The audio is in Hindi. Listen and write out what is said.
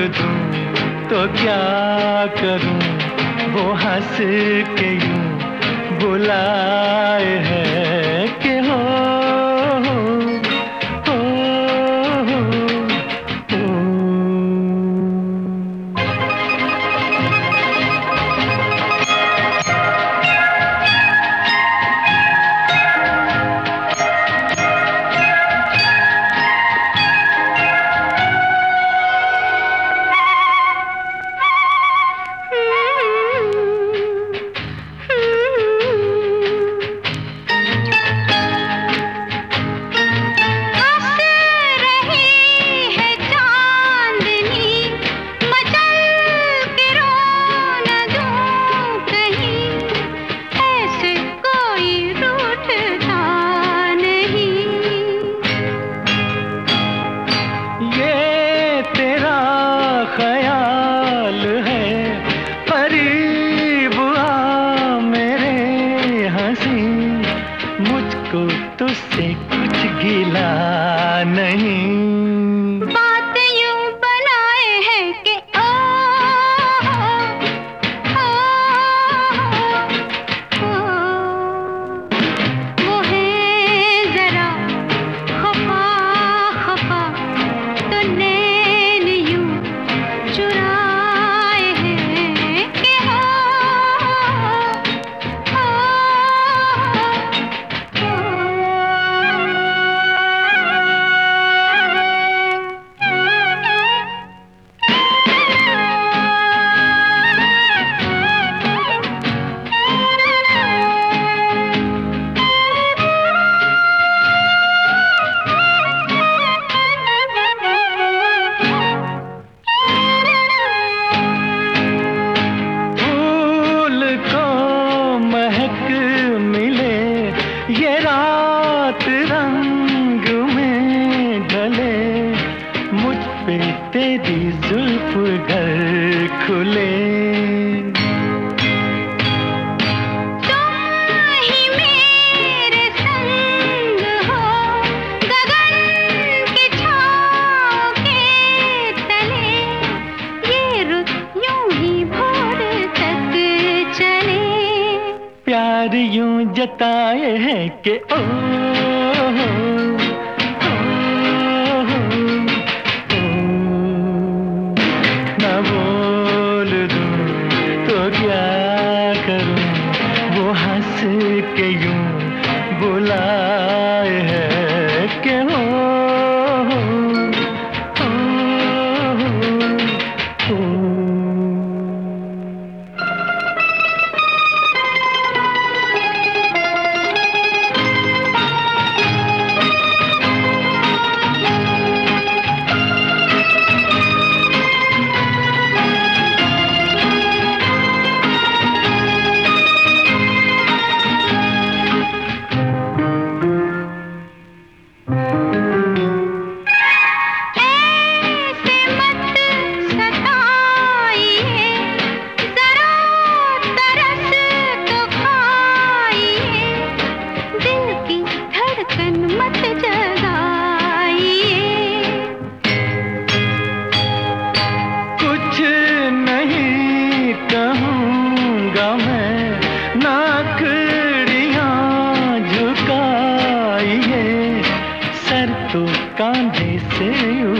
दूं तो क्या करूं, वो हंस के यूं बुलाए है कि हो ख्याल है करीब आ मेरे हंसी, मुझको तुझसे कुछ गिला नहीं। बात यूं बनाए है कि वो है जरा खफा खफा, तो नैन यूं चुराए हैं कि ये रात रंग में ढले, मुझ पे तेरी जुल्फ घर खुले। तुम ही मेरे संग हो, गगन की छाँव के तले, ये रुत यूं ही भोर तक चले। प्यार यूं जताए है कि ना बोल दूं तो क्या करूं, वो हंस के यूं बुलाए है कि हो कहूँगा मैं, नाकड़ियाँ झुकाइए, सर तो कांधे से